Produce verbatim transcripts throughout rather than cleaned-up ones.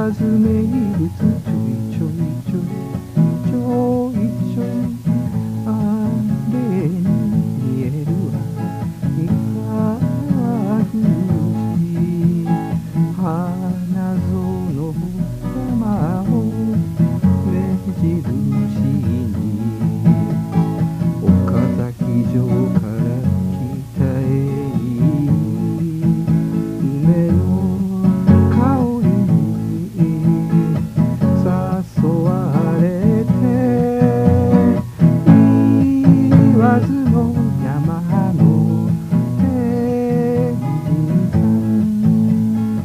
わず名物ちょいちょいちょいちょいちょいあれに見えるわいかぐし花園山を目印に岡崎城から北へ梅の香りに誘われて言わずの山の天神さん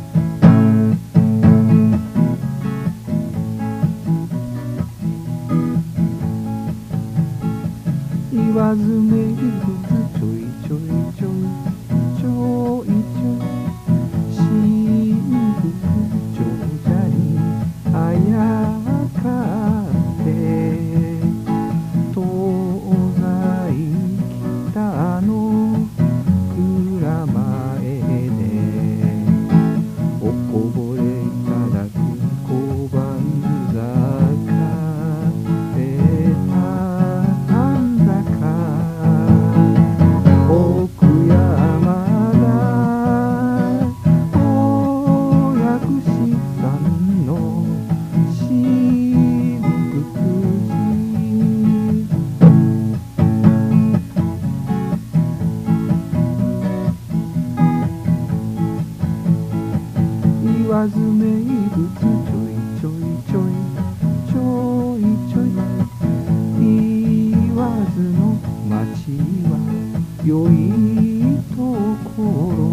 言わず名物ちょいちょいちょいちょいちょい新福長者にあやかって東西北の蔵前でおこぼれいただく小判坂でなんだか奥山田お薬師さんの新福寺言わず名物ちょいちょいちょいちょいちょい言わずの町は良いところ